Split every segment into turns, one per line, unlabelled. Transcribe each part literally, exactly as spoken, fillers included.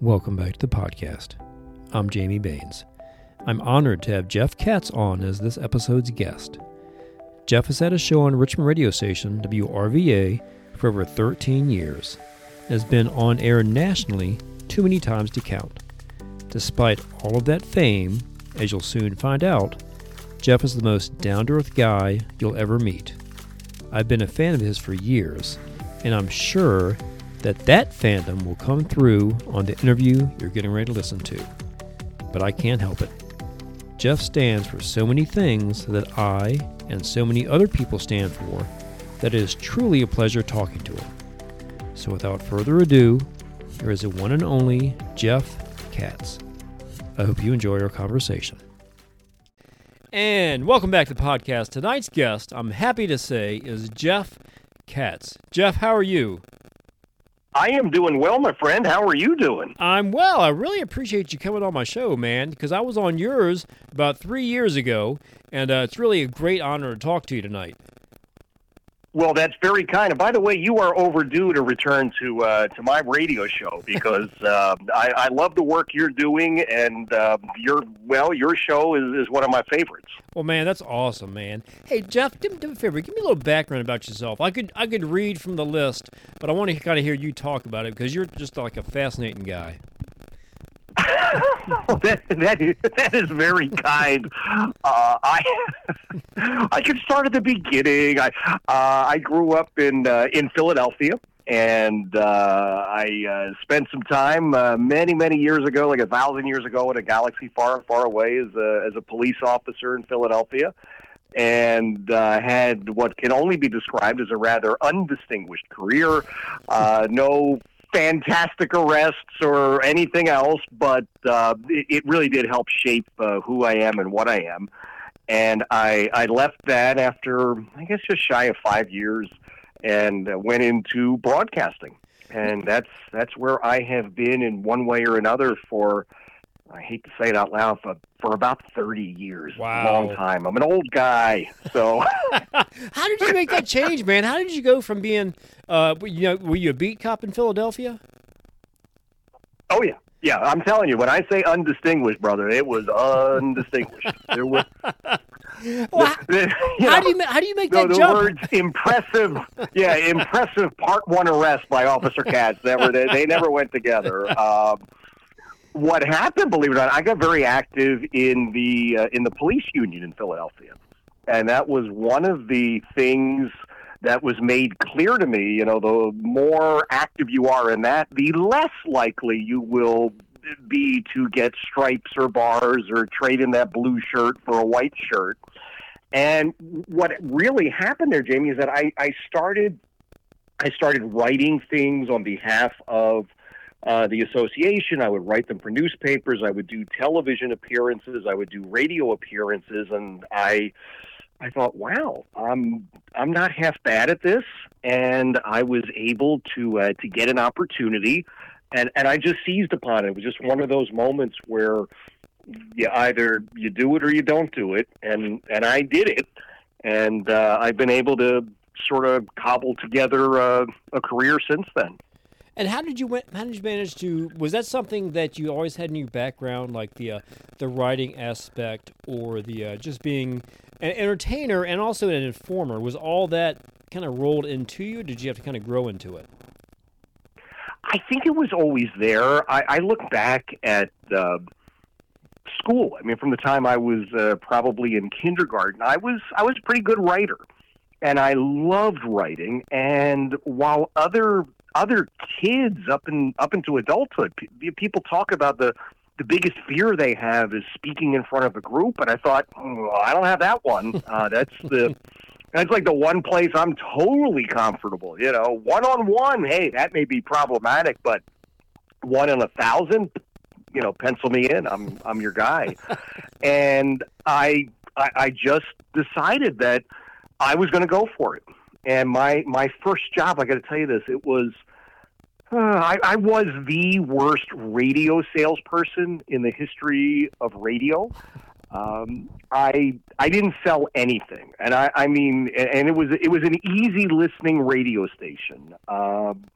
Welcome back to the podcast. I'm Jamie Baines. I'm honored to have Jeff Katz on as this episode's guest. Jeff has had a show on Richmond radio station W R V A for over thirteen years and has been on air nationally too many times to count. Despite all of that fame, as you'll soon find out, Jeff is the most down-to-earth guy you'll ever meet. I've been a fan of his for years, and I'm sure that that fandom will come through on the interview you're getting ready to listen to. But I can't help it. Jeff stands for so many things that I and so many other people stand for that it is truly a pleasure talking to him. So without further ado, here is the one and only Jeff Katz. I hope you enjoy our conversation. And welcome back to the podcast. Tonight's guest, I'm happy to say, is Jeff Katz. Jeff, how are you?
I am doing well, my friend. How are you doing?
I'm well. I really appreciate you coming on my show, man, because I was on yours about three years ago, and uh, it's really a great honor to talk to you tonight.
Well, that's very kind. And by the way, you are overdue to return to uh, to my radio show because uh, I, I love the work you're doing, and uh, your well, your show is, is one of my favorites.
Well, man, that's awesome, man. Hey, Jeff, do, do me a favor. Give me a little background about yourself. I could I could read from the list, but I want to kind of hear you talk about it because you're just like a fascinating guy.
that, that, is, that is very kind. Uh, I I could start at the beginning. I uh, I grew up in uh, in Philadelphia, and uh, I uh, spent some time uh, many many years ago, like a thousand years ago, in a galaxy far far away as a as a police officer in Philadelphia, and uh, had what can only be described as a rather undistinguished career. Uh, no. fantastic arrests or anything else, but uh, it, it really did help shape uh, who I am and what I am. And I, I left that after, I guess, just shy of five years and uh, went into broadcasting. And that's that's where I have been in one way or another for, I hate to say it out loud, for, for about thirty years.
Wow.
A long time. I'm an old guy, so...
How did you make that change, man? How did you go from being, uh, you know, were you a beat cop in Philadelphia?
Oh, yeah. Yeah, I'm telling you, when I say undistinguished, brother, it was undistinguished. There was...
Well,
the, the,
how,
know,
do you, how do you make
no,
that
the
jump?
The words impressive, yeah, impressive part one arrest by Officer Katz, never, they, they never went together. Um, what happened, believe it or not, I got very active in the uh, in the police union in Philadelphia. And that was one of the things that was made clear to me. You know, the more active you are in that, the less likely you will be to get stripes or bars or trade in that blue shirt for a white shirt. And what really happened there, Jamie, is that I, I started I started writing things on behalf of uh, the association. I would write them for newspapers. I would do television appearances. I would do radio appearances. And I I thought, wow, I'm I'm not half bad at this. And I was able to uh, to get an opportunity. And, and I just seized upon it. It was just one of those moments where you either you do it or you don't do it, and and I did it, and uh, I've been able to sort of cobble together uh, a career since then.
And how did you how did you manage to? Was that something that you always had in your background, like the uh, the writing aspect, or the uh, just being an entertainer and also an informer? Was all that kind of rolled into you? Or did you have to kind of grow into it?
I think it was always there. I, I look back at uh, school. I mean, from the time I was uh, probably in kindergarten, I was I was a pretty good writer, and I loved writing. And while other other kids up in up into adulthood, p- people talk about the the biggest fear they have is speaking in front of a group, and I thought, oh, I don't have that one. Uh, that's the That's like the one place I'm totally comfortable. You know, one-on-one, hey, that may be problematic, but one in a thousand, you know, pencil me in. I'm I'm your guy. And I, I I just decided that I was going to go for it. And my my first job, I got to tell you this, it was uh, I, I was the worst radio salesperson in the history of radio. Um, I I didn't sell anything, and I, I mean, and it was it was an easy listening radio station. Um,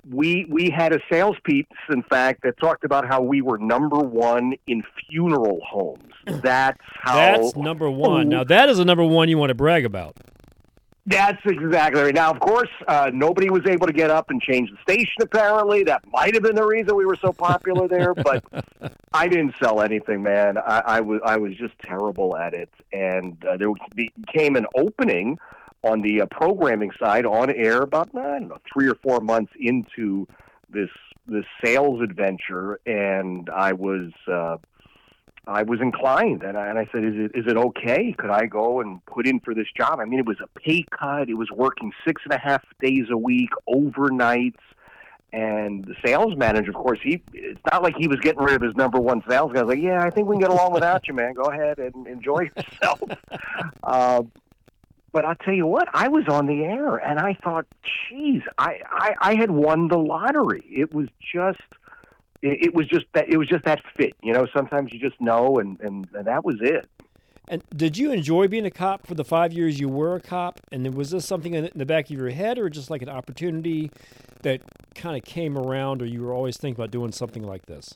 we we had a sales piece, in fact, that talked about how we were number one in funeral homes. That's how.
That's number one. Now, that is a number one you want to brag about.
That's exactly right. Now, of course, uh, nobody was able to get up and change the station, apparently. That might have been the reason we were so popular there, but I didn't sell anything, man. I, I, was, I was just terrible at it. And uh, there became an opening on the uh, programming side on air about, I don't know, three or four months into this this sales adventure, and I was... Uh, I was inclined, and I, and I said, is it, is it okay? Could I go and put in for this job? I mean, it was a pay cut. It was working six and a half days a week, overnights. And the sales manager, of course, he it's not like he was getting rid of his number one sales guy. I was like, yeah, I think we can get along without you, man. Go ahead and enjoy yourself. uh, but I'll tell you what, I was on the air, and I thought, geez, I, I, I had won the lottery. It was just... It was just that it was just that fit, you know. Sometimes you just know, and, and, and that was it.
And did you enjoy being a cop for the five years you were a cop? And then was this something in the back of your head, or just like an opportunity that kind of came around, or you were always thinking about doing something like this?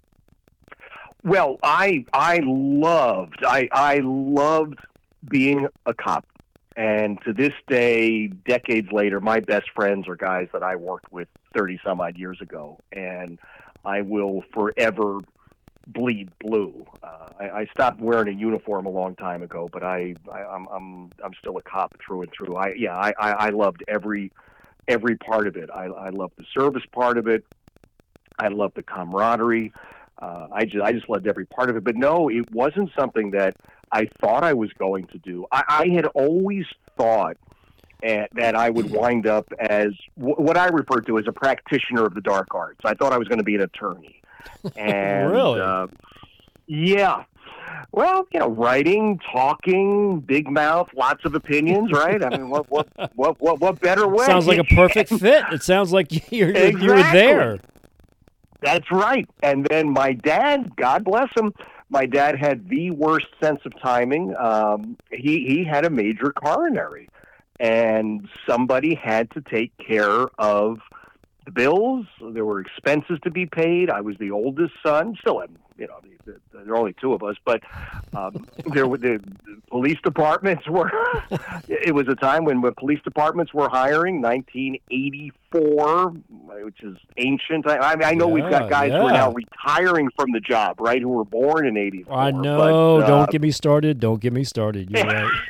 Well, I I loved I I loved being a cop, and to this day, decades later, my best friends are guys that I worked with thirty some odd years ago, and I will forever bleed blue. Uh, I, I stopped wearing a uniform a long time ago, but I, I I'm I'm I'm still a cop through and through. I yeah, I, I, I loved every every part of it. I I loved the service part of it. I loved the camaraderie. Uh, I just I just loved every part of it. But no, it wasn't something that I thought I was going to do. I, I had always thought And that I would wind up as w- what I refer to as a practitioner of the dark arts. I thought I was going to be an attorney. And,
really?
Uh, yeah. Well, you know, writing, talking, big mouth, lots of opinions, right? I mean, what what what what, what better way?
Sounds like a perfect fit. It sounds like you're exactly. you were there.
That's right. And then my dad, God bless him, my dad had the worst sense of timing. Um, he he had a major coronary. And somebody had to take care of the bills. There were expenses to be paid. I was the oldest son. Still, you know, there are only two of us, but um, there were the, the police departments were. It was a time when the police departments were hiring. nineteen eighty-four, which is ancient. I, I mean, I know
yeah,
we've got guys
yeah.
who are now retiring from the job, right? Who were born in eighty-four.
I know.
But, uh,
Don't get me started. Don't get me started. You're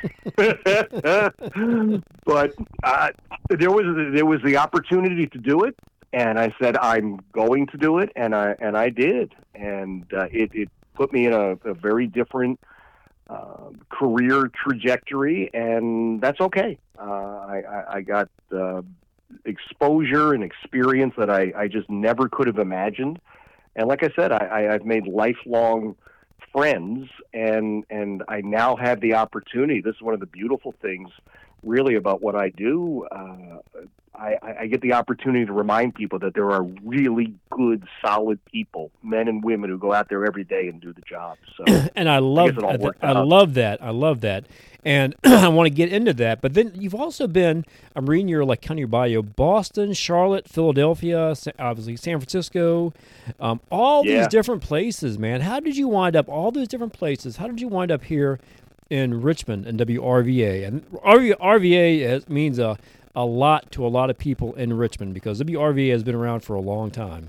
right.
But uh, there was there was the opportunity to do it, and I said I'm going to do it, and I and I did, and uh, it it put me in a, a very different uh, career trajectory, and that's okay. Uh, I, I, I got uh, exposure and experience that I, I just never could have imagined, and like I said, I, I, I've made lifelong friends, and and I now have the opportunity. This is one of the beautiful things, really, about what I do. Uh, I, I get the opportunity to remind people that there are really good, solid people, men and women, who go out there every day and do the job. So,
and I love,
I,
I, I love that. I love that, and I want to get into that. But then you've also been. I'm reading your like kind of your bio: Boston, Charlotte, Philadelphia, obviously San Francisco, um, all
yeah.
these different places. Man, how did you wind up all those different places? How did you wind up here in Richmond and W R V A? And R V A is, means a. a lot to a lot of people in Richmond, because W R V A has been around for a long time.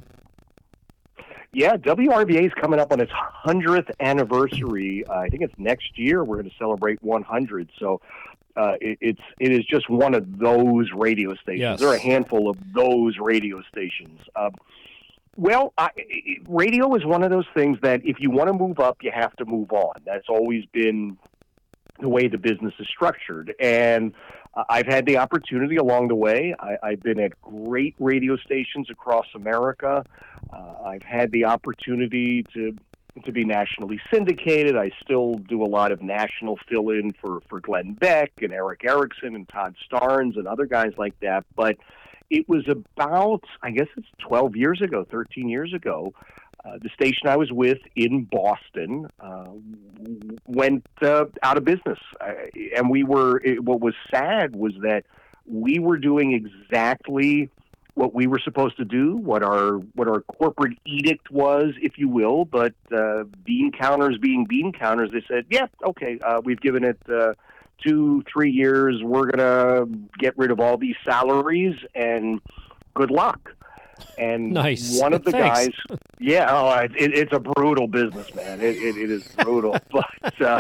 Yeah, W R V A is coming up on its hundredth anniversary. Uh, I think it's next year. We're going to celebrate one hundred. So uh, it, it's it is just one of those radio stations.
Yes.
There are a handful of those radio stations. Uh, well, I, radio is one of those things that if you want to move up, you have to move on. That's always been the way the business is structured. And I've had the opportunity along the way. I, I've been at great radio stations across America. Uh, I've had the opportunity to to be nationally syndicated. I still do a lot of national fill-in for, for Glenn Beck and Eric Erickson and Todd Starnes and other guys like that. But it was about, I guess it's twelve years ago, thirteen years ago, Uh, the station I was with in Boston uh, went uh, out of business. Uh, and we were, it, what was sad was that we were doing exactly what we were supposed to do, what our what our corporate edict was, if you will. But uh, bean counters being bean counters, they said, yeah, okay, uh, we've given it uh, two, three years. We're going to get rid of all these salaries, and good luck. And
nice.
one of the
Thanks.
guys, yeah, oh, it, it's a brutal business, man. It, it, it is brutal. But uh,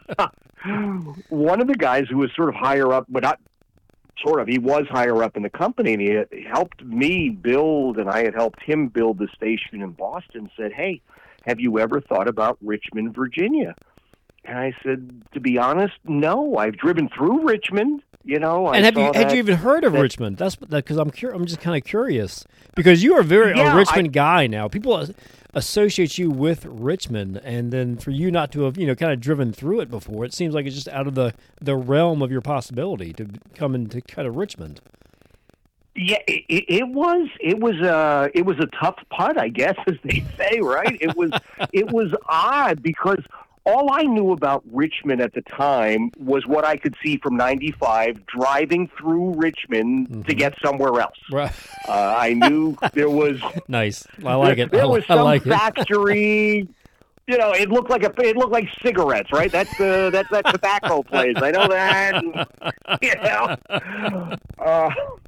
one of the guys who was sort of higher up, but not sort of, he was higher up in the company, and he, had, he helped me build, and I had helped him build the station in Boston, said, hey, have you ever thought about Richmond, Virginia? And I said, to be honest, no. I've driven through Richmond. You know, I
and have
saw
you
that,
had you even heard of
that,
Richmond? That's because I'm cur- I'm just kind of curious because you are very
yeah,
a Richmond
I,
guy now. People associate you with Richmond, and then for you not to have you know kind of driven through it before, it seems like it's just out of the, the realm of your possibility to come into kind of Richmond.
Yeah, it, it was it was a it was a tough putt, I guess, as they say, right? It was it was odd because all I knew about Richmond at the time was what I could see from ninety-five driving through Richmond mm-hmm. to get somewhere else.
Right.
Uh, I knew there was
nice. I like
there,
it.
There
I,
was
I
some
like
factory.
It.
You know, it looked like a it looked like cigarettes, right? That's the that's that tobacco place. I know that. And, you know. Uh,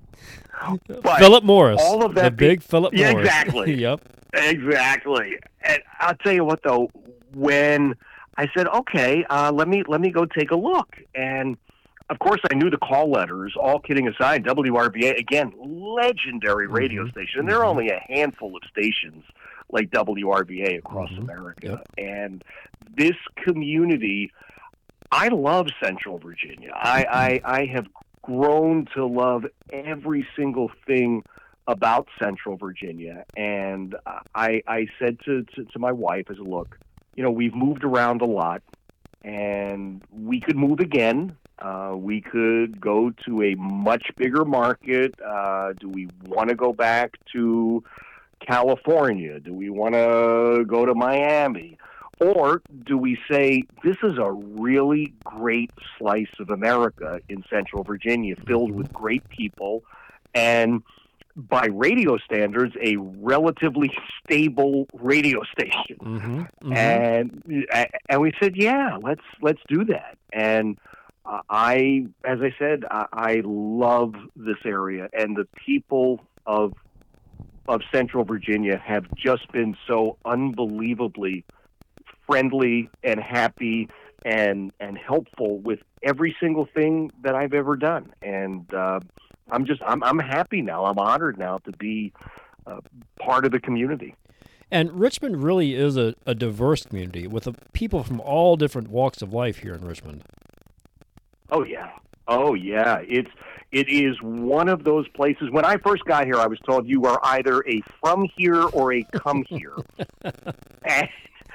but
Philip Morris.
All of that.
The big Philip
yeah,
Morris.
Exactly.
Yep.
Exactly. And I'll tell you what, though, when I said, okay, uh, let me let me go take a look. And, of course, I knew the call letters, all kidding aside. W R V A, again, legendary radio mm-hmm. station. And there are only a handful of stations like W R V A across mm-hmm. America. Yep. And this community, I love Central Virginia. I, I, I have grown to love every single thing about Central Virginia. And I, I said to, to, to my wife, I said, look, you know, we've moved around a lot, and we could move again. Uh, we could go to a much bigger market. Uh, do we want to go back to California? Do we want to go to Miami? Or do we say, this is a really great slice of America in Central Virginia, filled with great people, and by radio standards, a relatively stable radio station.
Mm-hmm, mm-hmm.
And and we said, yeah, let's let's do that. And uh, I, as I said, I, I love this area, and the people of of Central Virginia have just been so unbelievably friendly and happy and and helpful with every single thing that I've ever done. And uh, I'm just, I'm, I'm happy now. I'm honored now to be uh, part of the community.
And Richmond really is a, a diverse community with a, people from all different walks of life here in Richmond.
Oh yeah, oh yeah. It's it is one of those places. When I first got here, I was told you are either a from here or a come here, and,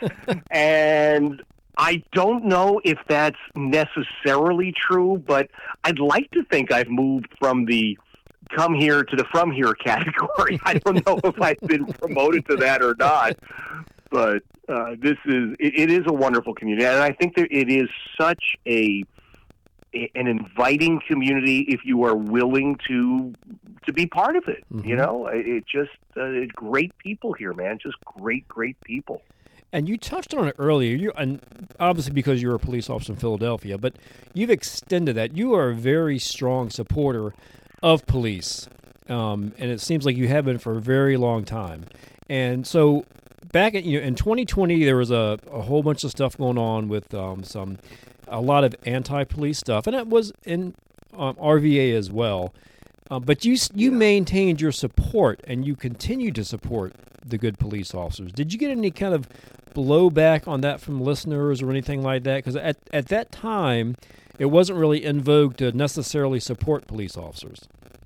and I don't know if that's necessarily true, but I'd like to think I've moved from the come here to the from here category. I don't know if I've been promoted to that or not, but uh, this is it, it is a wonderful community, and I think that it is such a, a an inviting community if you are willing to to be part of it. Mm-hmm. You know, it, it just uh, great people here, man. Just great, great people.
And you touched on it earlier, you, and obviously because you're a police officer in Philadelphia, but you've extended that. You are a very strong supporter of police, um, and it seems like you have been for a very long time. And so back in, you know, in twenty twenty, there was a, a whole bunch of stuff going on with um, some a lot of anti-police stuff, and it was in um, R V A as well. Uh, but you you maintained your support, and you continue to support the good police officers. Did you get any kind of blowback on that from listeners or anything like that? Because at, at that time, it wasn't really in vogue to necessarily support police officers.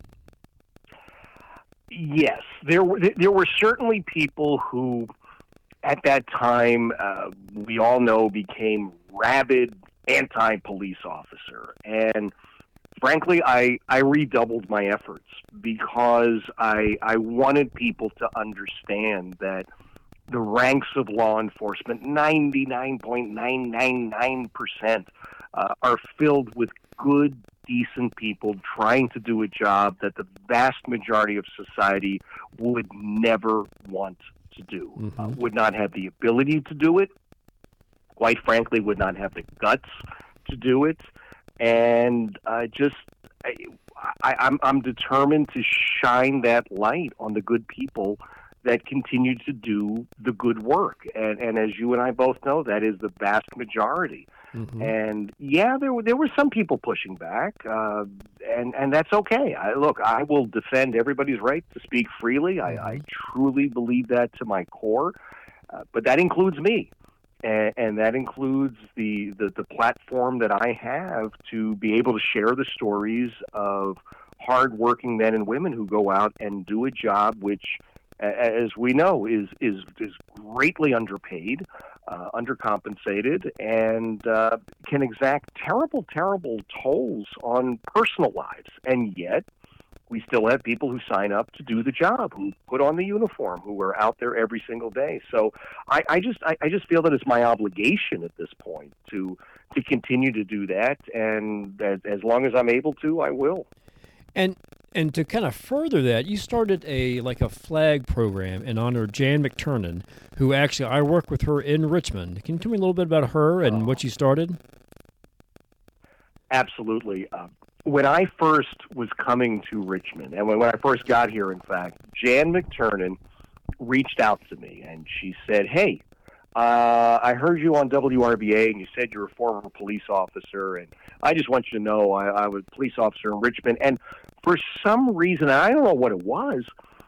Yes, there were there were certainly people who, at that time, uh, we all know became rabid anti-police officer. And frankly, I, I redoubled my efforts because I I wanted people to understand that the ranks of law enforcement, ninety-nine point nine nine nine percent, uh, are filled with good, decent people trying to do a job that the vast majority of society would never want to do, mm-hmm. uh, would not have the ability to do it, quite frankly, would not have the guts to do it. And uh, just, I, I, I'm, I'm determined to shine that light on the good people that continue to do the good work. And, and as you and I both know, that is the vast majority. Mm-hmm. And yeah, there were there were some people pushing back, uh, and and that's okay. I, look, I will defend everybody's right to speak freely. I, I truly believe that to my core, uh, but that includes me, and, and that includes the, the the platform that I have to be able to share the stories of hardworking men and women who go out and do a job which, as we know, is is is greatly underpaid, uh, undercompensated, and uh, can exact terrible, terrible tolls on personal lives. And yet, we still have people who sign up to do the job, who put on the uniform, who are out there every single day. So I, I just I, I just feel that it's my obligation at this point to to continue to do that, and as, as long as I'm able to, I will.
And and to kind of further that, you started a like a flag program in honor of Jan McTernan, who actually I work with her in Richmond. Can you tell me a little bit about her and uh, what you started?
Absolutely. Uh, when I first was coming to Richmond, and when, when I first got here, in fact, Jan McTernan reached out to me, and she said, hey, Uh, I heard you on W R B A, and you said you're a former police officer, and I just want you to know I, I was a police officer in Richmond, and for some reason, I don't know what it was,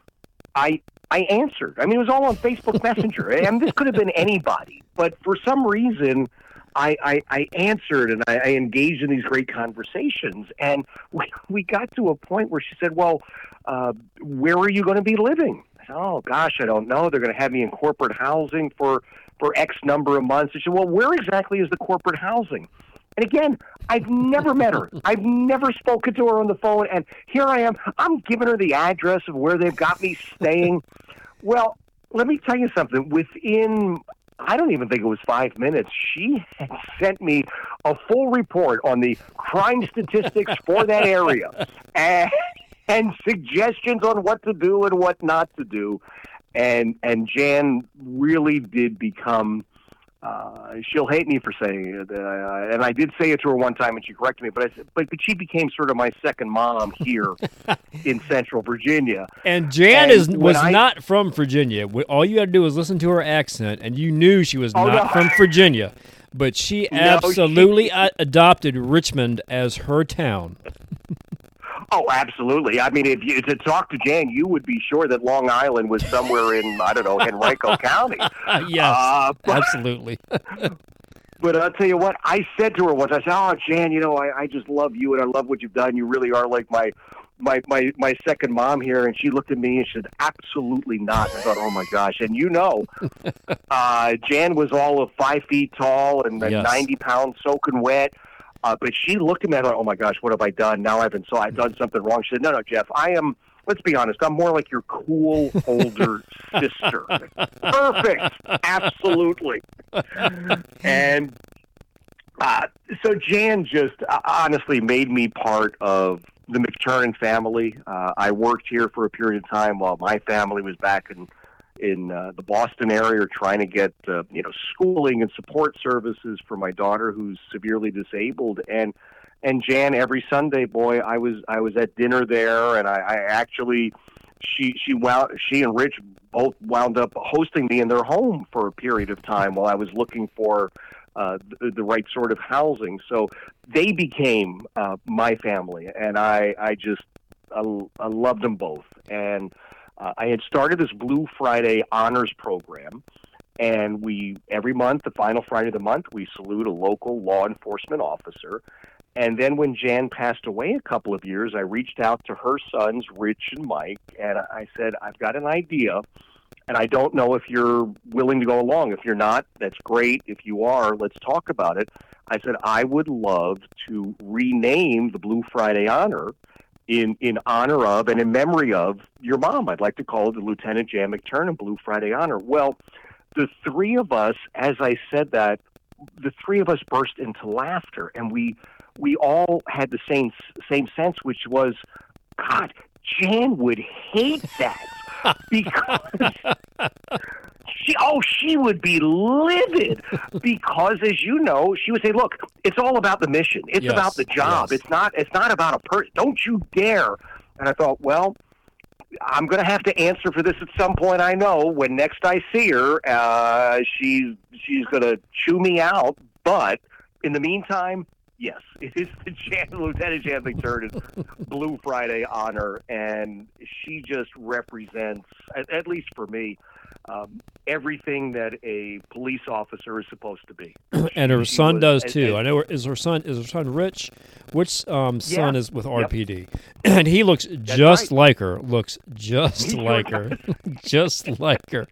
I I answered. I mean, it was all on Facebook Messenger, and this could have been anybody, but for some reason, I, I, I answered, and I, I engaged in these great conversations, and we, we got to a point where she said, well, uh, where are you going to be living? I said, oh, gosh, I don't know. They're going to have me in corporate housing for for X number of months. She said, well, where exactly is the corporate housing? And again, I've never met her. I've never spoken to her on the phone. And here I am. I'm giving her the address of where they've got me staying. Well, let me tell you something. Within, I don't even think it was five minutes, she had sent me a full report on the crime statistics for that area and, and suggestions on what to do and what not to do. And and Jan really did become, uh, she'll hate me for saying it, uh, and I did say it to her one time and she corrected me, but I said, but, but she became sort of my second mom here in Central Virginia.
And Jan and is was I, not from Virginia. All you had to do was listen to her accent, and you knew she was oh, not no. from Virginia. But she absolutely no, she, adopted Richmond as her town.
Oh, absolutely. I mean, if you to talk to Jan, you would be sure that Long Island was somewhere in, I don't know, Henrico County.
Yes, uh, but, absolutely.
But I'll tell you what, I said to her once, I said, oh, Jan, you know, I, I just love you and I love what you've done. You really are like my, my, my, my second mom here. And she looked at me and she said, absolutely not. I thought, oh, my gosh. And you know, uh, Jan was all of five feet tall and yes. ninety pounds soaking wet. Uh, but she looked at me and I thought, oh, my gosh, what have I done? Now I've been so I've done something wrong. She said, no, no, Jeff, I am, let's be honest, I'm more like your cool older sister. Perfect. Absolutely. And uh, so Jan just uh, honestly made me part of the McTernan family. Uh, I worked here for a period of time while my family was back in in uh, the Boston area, trying to get uh, you know schooling and support services for my daughter who's severely disabled. And and Jan, every Sunday, boy, I was I was at dinner there, and I, I actually she she wound she and Rich both wound up hosting me in their home for a period of time while I was looking for uh, the, the right sort of housing. So they became uh, my family, and I I just I, I loved them both. And Uh, I had started this Blue Friday Honors Program, and we every month, the final Friday of the month, we salute a local law enforcement officer. And then when Jan passed away a couple of years, I reached out to her sons, Rich and Mike, and I said, I've got an idea, and I don't know if you're willing to go along. If you're not, that's great. If you are, let's talk about it. I said, I would love to rename the Blue Friday Honor in in honor of and in memory of your mom. I'd like to call it the Lieutenant Jan McTernan Blue Friday Honor. Well, the three of us, as I said that, the three of us burst into laughter, and we we all had the same same sense, which was, God, Jan would hate that because she oh she would be livid because, as you know, she would say, "Look, it's all about the mission. It's
yes,
about the job.
yes.
It's not it's not about a person. Don't you dare." And I thought, well, I'm going to have to answer for this at some point. I know when next I see her, uh, she's she's going to chew me out. But in the meantime, yes, it is the Jan, Lieutenant Jan McTurnan's Blue Friday honor, and she just represents, at, at least for me, um, everything that a police officer is supposed to be.
And her
She
son
was-
does
and-
too.
and-
I know. Her, is her son? Is her son Rich? Which um, son
Yeah.
is with R P D? And he looks just
right.
like her. Looks just
He sure
like her. Just like her.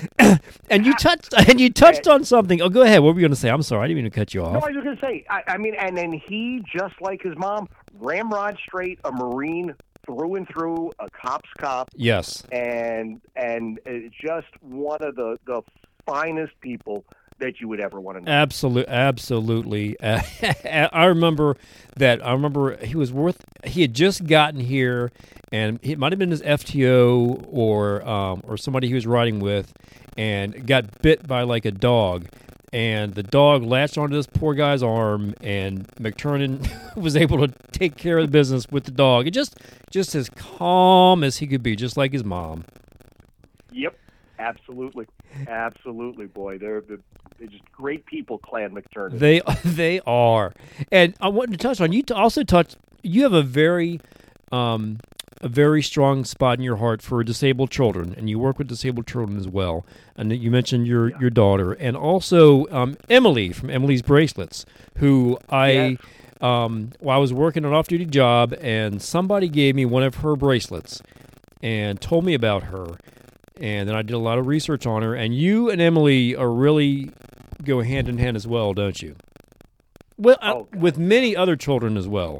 And you touched. And you touched on something. Oh, go ahead. What were you going to say? I'm sorry. I didn't mean to cut you
No,
off.
I was going to say, I, I mean, and then he, just like his mom, ramrod straight, a Marine through and through, a cop's cop,
Yes.
and and uh, just one of the, the finest people that you would ever want to know.
Absolutely, absolutely. Uh, I remember that. I remember he was worth. He had just gotten here, and it might have been his F T O or um, or somebody he was riding with, and got bit by like a dog. And the dog latched onto this poor guy's arm, and McTurnan was able to take care of the business with the dog. And just, just as calm as he could be, just like his mom.
Yep, absolutely, absolutely, boy. They're they're, they're just great people, Clan McTurnan.
They they are, and I wanted to touch on you. To also touch, you have a very, um, a very strong spot in your heart for disabled children, and you work with disabled children as well. And you mentioned your
Yeah.
your daughter, and also um, Emily from Emily's Bracelets, who I.
Yes.
Um, well, I was working an off-duty job, and somebody gave me one of her bracelets and told me about her. And then I did a lot of research on her. And you and Emily are really go hand in hand as well, don't you? Well, uh,
Oh, God.
with many other children as well.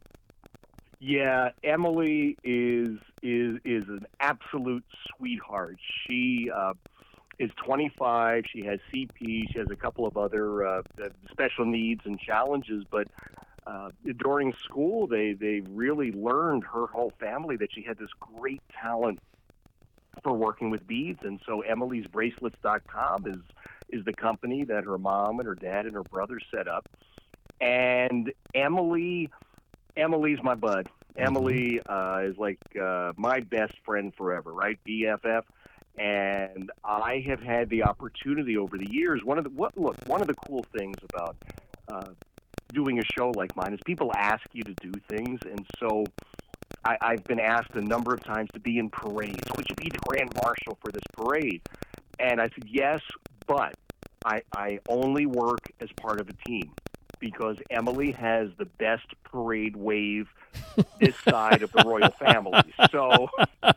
Yeah, Emily is is is an absolute sweetheart. She uh, is twenty-five. She has C P. She has a couple of other uh, special needs and challenges. But uh, during school, they they really learned, her whole family, that she had this great talent for working with beads. And so Emily's Bracelets dot com is is the company that her mom and her dad and her brother set up. And Emily. Emily's my bud. Emily uh, is like uh, my best friend forever, right? B F F. And I have had the opportunity over the years. One of the what, look, one of the cool things about uh, doing a show like mine is people ask you to do things, and so I, I've been asked a number of times to be in parades. Would you be the grand marshal for this parade? And I said yes, but I, I only work as part of a team, because Emily has the best parade wave this side of the royal family. So,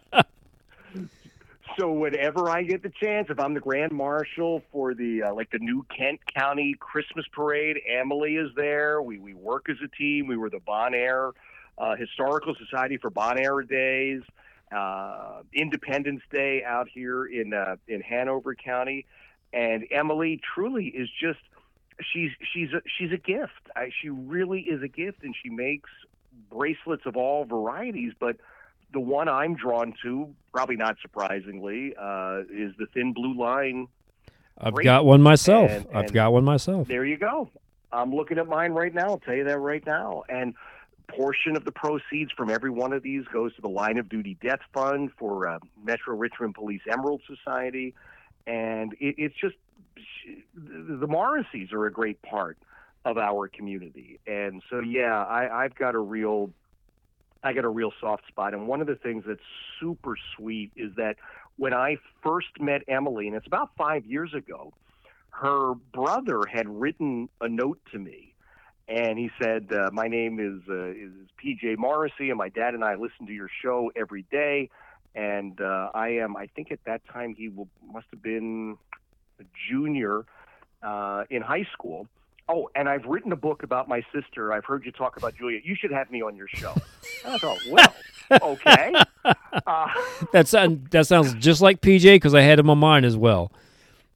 so whenever I get the chance, if I'm the grand marshal for the uh, like the new Kent County Christmas parade, Emily is there. We we work as a team. We were the Bon Air uh, Historical Society for Bon Air Days, uh, Independence Day out here in uh, in Hanover County, and Emily truly is just. She's she's a, she's a gift. I, she really is a gift, and she makes bracelets of all varieties. But the one I'm drawn to, probably not surprisingly, uh, is the thin blue line.
I've
bracelet.
got one myself.
And-
I've
and
got one myself.
There you go. I'm looking at mine right now. I'll tell you that right now. And portion of the proceeds from every one of these goes to the Line of Duty Death Fund for uh, Metro Richmond Police Emerald Society, and it, it's just. The Morrisseys are a great part of our community, and so yeah, I, I've got a real, I got a real soft spot. And one of the things that's super sweet is that when I first met Emily, and it's about five years ago, her brother had written a note to me, and he said, uh, "My name is uh, is P J Morrissey, and my dad and I listen to your show every day, and uh, I am, I think at that time he will, must have been." A junior uh, in high school. Oh, and I've written a book about my sister. I've heard you talk about Julia. You should have me on your show. And I thought, well, okay. Uh,
That sound, that sounds just like P J, because I had him on mine as well.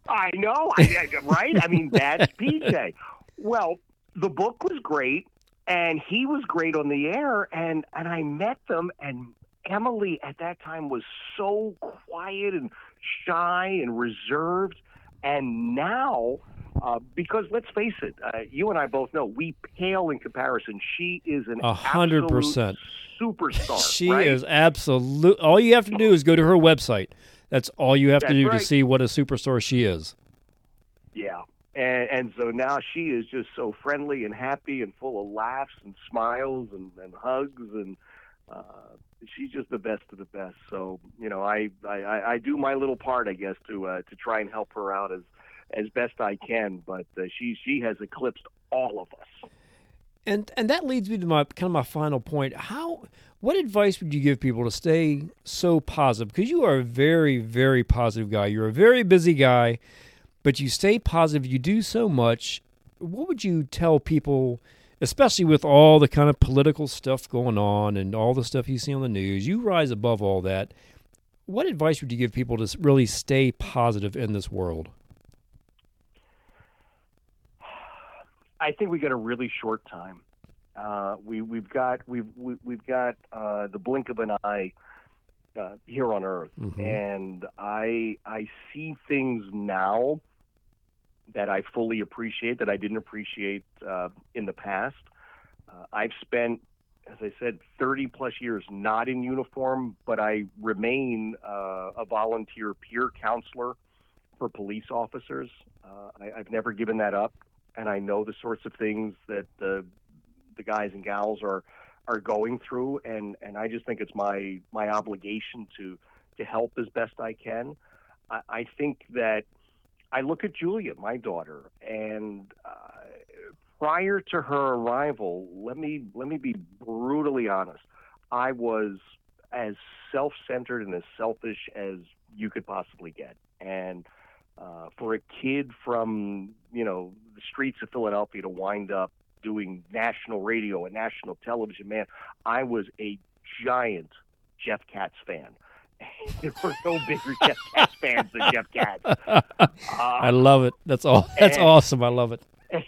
I know, I, right? I mean, that's P J. Well, the book was great, and he was great on the air, and, and I met them, and Emily at that time was so quiet and shy and reserved, and now, uh, because let's face it, uh, you and I both know, we pale in comparison. She is an
A hundred
absolute
percent
superstar.
She
right?
is absolute. All you have to do is go to her website. That's all you have
That's
to do
right.
to see what a superstar she is.
Yeah. And, and so now she is just so friendly and happy and full of laughs and smiles and, and hugs. And uh, she's just the best of the best. So, you know, I, I, I do my little part, I guess, to uh, to try and help her out as, as best I can. But uh, she, she has eclipsed all of us.
And and that leads me to my kind of my final point. How what advice would you give people to stay so positive? Because you are a very, very positive guy. You're a very busy guy, but you stay positive. You do so much. What would you tell people, especially with all the kind of political stuff going on and all the stuff you see on the news? You rise above all that. What advice would you give people to really stay positive in this world?
I think we got a really short time. Uh, we we've got we've we, we've got uh, the blink of an eye uh, here on Earth,
Mm-hmm.
and I I see things now that I fully appreciate that I didn't appreciate uh, in the past. Uh, I've spent, as I said, thirty plus years not in uniform, but I remain uh, a volunteer peer counselor for police officers. Uh, I, I've never given that up. And I know the sorts of things that the the guys and gals are are going through, and, and I just think it's my my obligation to to help as best I can. I, I think that I look at Julia, my daughter, and uh, prior to her arrival, let me let me be brutally honest. I was as self-centered and as selfish as you could possibly get, and Uh, for a kid from, you know, the streets of Philadelphia to wind up doing national radio and national television, man, I was a giant Jeff Katz fan. There were no bigger Jeff Katz fans than Jeff Katz. Uh,
I love it. That's all. That's
and,
awesome. I love it.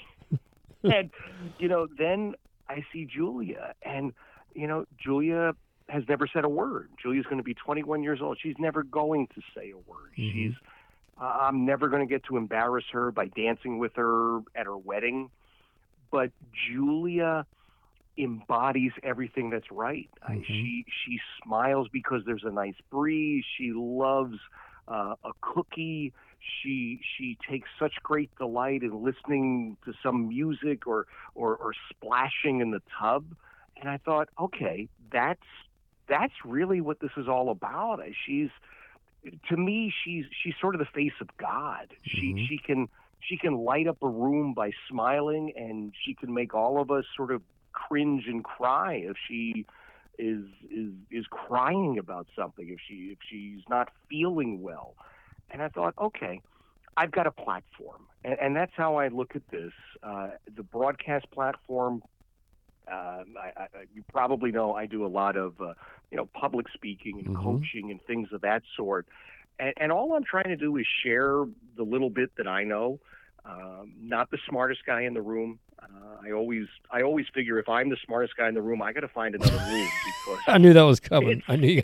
And, you know, then I see Julia, and, you know, Julia has never said a word. Julia's going to be twenty-one years old. She's never going to say a word. Mm-hmm. She's Uh, I'm never going to get to embarrass her by dancing with her at her wedding. But Julia embodies everything that's right. Mm-hmm. Uh, she she smiles because there's a nice breeze. She loves uh, a cookie. She she takes such great delight in listening to some music or, or, or splashing in the tub. And I thought, okay, that's that's really what this is all about. She's To me, she's she's sort of the face of God. She mm-hmm. she can she can light up a room by smiling, and she can make all of us sort of cringe and cry if she is is is crying about something, if she if she's not feeling well. And I thought, okay, I've got a platform, and, and that's how I look at this. Uh, the broadcast platform. Uh, I, I, you probably know I do a lot of, uh, you know, public speaking and mm-hmm. coaching and things of that sort. And, and all I'm trying to do is share the little bit that I know. Um, not the smartest guy in the room. Uh, I always, I always figure if I'm the smartest guy in the room, I got to find another room because
I knew that was coming. I knew.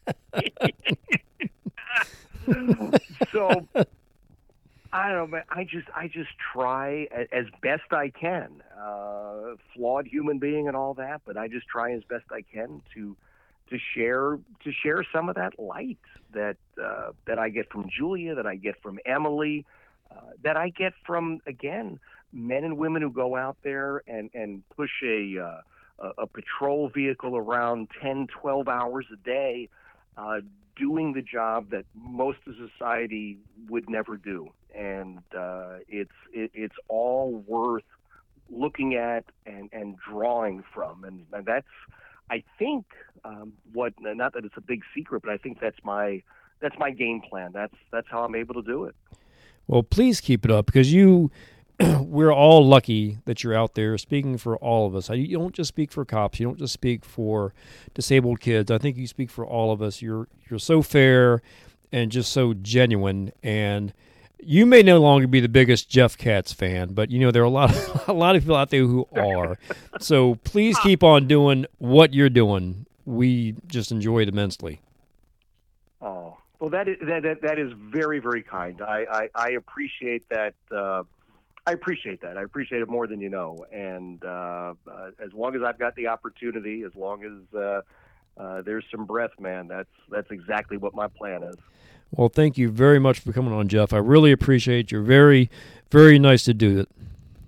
So. I don't know, man. I just, I just try as best I can. Uh, flawed human being and all that, but I just try as best I can to, to share, to share some of that light that uh, that I get from Julia, that I get from Emily, uh, that I get from again men and women who go out there and and push a uh, a, a patrol vehicle around ten, twelve hours a day. Uh, doing the job that most of society would never do. And uh, it's it, it's all worth looking at and, and drawing from. And, and that's, I think, um, what, not that it's a big secret, but I think that's my that's my game plan. That's that's how I'm able to do it.
Well, please keep it up, because you, we're all lucky that you're out there speaking for all of us. You don't just speak for cops. You don't just speak for disabled kids. I think you speak for all of us. You're you're so fair and just so genuine. And You may no longer be the biggest Jeff Katz fan, but you know there are a lot of, a lot of people out there who are. So please keep on doing what you're doing. We just enjoy it immensely.
Oh, well, that is that that, that is very, very kind. I I, I appreciate that. Uh, I appreciate that. I appreciate it more than you know. And uh, uh, as long as I've got the opportunity, as long as uh, uh, there's some breath, man, that's that's exactly what my plan is.
Well, thank you very much for coming on, Jeff. I really appreciate it. You're very, very nice to do it.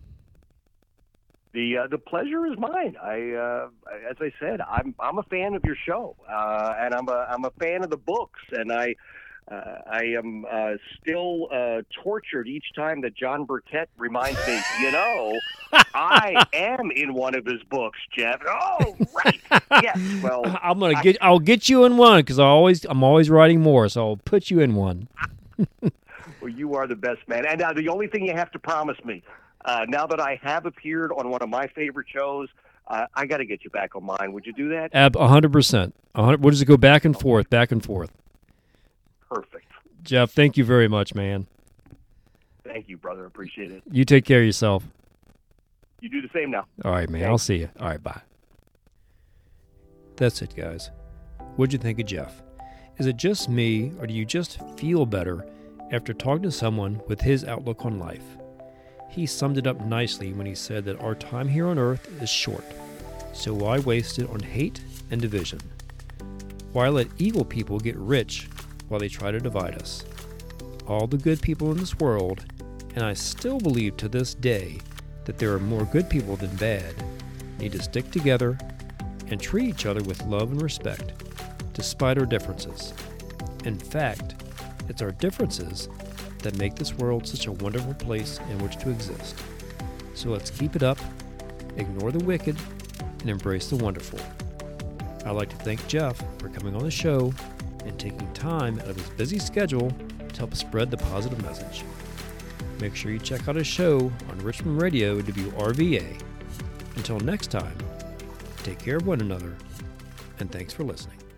The uh, the pleasure is mine. I uh, as I said, I'm I'm a fan of your show, uh, and I'm a I'm a fan of the books, and I uh, I am uh, still uh, tortured each time that John Burkett reminds me. You know, I am in one of his books, Jeff. Oh, right. Yes. Well,
I'm gonna
I,
get. I'll get you in one because I always. I'm always writing more, so I'll put you in one.
Well, you are the best, man. And now the only thing you have to promise me. Uh, now that I have appeared on one of my favorite shows, uh, I got to get you back on mine. Would you do that?
Ab, one hundred percent. What does it go back and forth, back and forth?
Perfect.
Jeff, thank you very much, man.
Thank you, brother. Appreciate it.
You take care of yourself.
You do the same now.
All right, man.
Thanks.
I'll see you. All right, bye. That's it, guys. What'd you think of Jeff? Is it just me, or do you just feel better after talking to someone with his outlook on life? He summed it up nicely when he said that our time here on earth is short, so why waste it on hate and division? Why let evil people get rich while they try to divide us? All the good people in this world, and I still believe to this day that there are more good people than bad, need to stick together and treat each other with love and respect, despite our differences. In fact, it's our differences that make this world such a wonderful place in which to exist. So let's keep it up, ignore the wicked, and embrace the wonderful. I'd like to thank Jeff for coming on the show and taking time out of his busy schedule to help spread the positive message. Make sure you check out his show on Richmond Radio W R V A. Until next time, take care of one another, and thanks for listening.